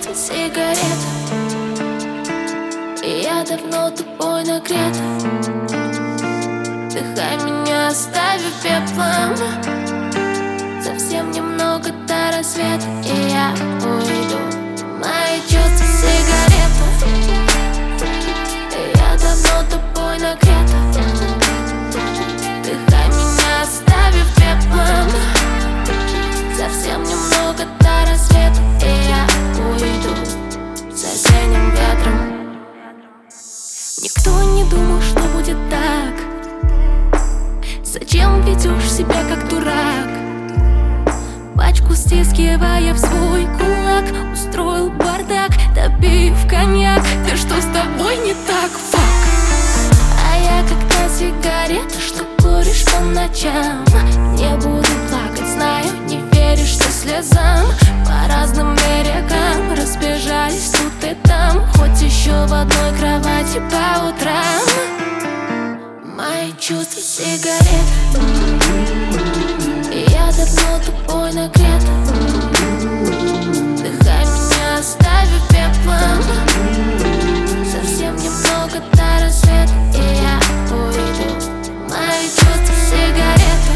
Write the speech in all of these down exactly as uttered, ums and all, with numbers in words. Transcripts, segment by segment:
чувства сигарета. И я давно тобой нагрета. Вдыхай меня, оставив пеплом. Совсем немного до рассвета, и я уйду. Мои чувства сигарета. И я давно тобой нагрета. Вдыхай меня, оставив пеплом. Совсем немного до рассвета, и я уйду с осенним ветром. Никто не думал, что будет так. Зачем ведешь себя как дурак? Пачку стискивая в свой кулак, устроил бардак, допив коньяк. Да что с тобой не так, фак? А я как та сигарета, что куришь по ночам. Не буду плакать, знаю, не веришь ты слезам. По разным берегам разбежались тут и там, хоть еще в одной кровати по утрам. Мои чувства сигарета. И я давно тобой нагрета. Вдыхай меня, оставив пеплом. Совсем немного до рассвета, и я уйду. Мои чувства сигарета.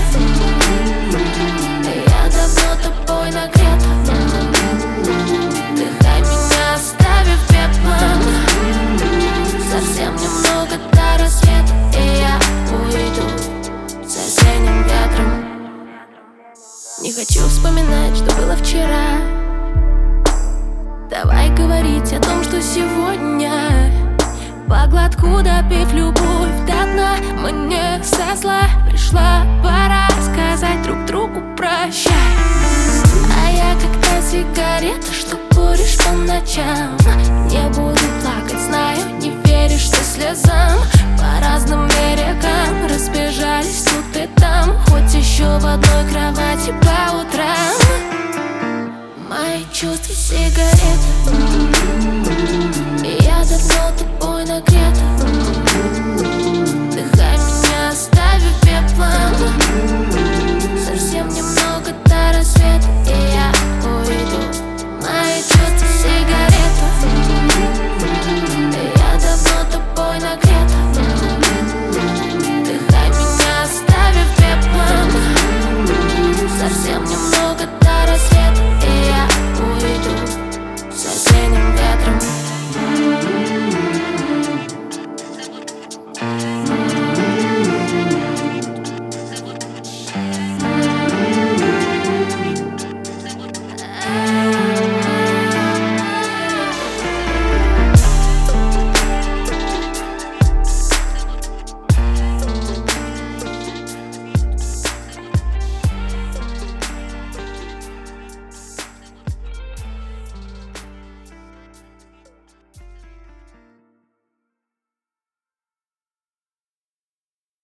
И я давно тобой нагрета. Вдыхай меня, оставив пеплом. Совсем немного до рассвета, и я уйду с осенним ветром. Не хочу вспоминать, что было вчера. Давай говорить о том, что сегодня. По глотку допив любовь до дна, мне со зла пришла пора сказать друг другу прощай. А я как та сигарета, что куришь по ночам. Не буду плакать, знаю, не веришь ты слезам. По разным берегам разбежались тут и там, хоть еще в одной кровати по утрам. Мои чувства сигарета.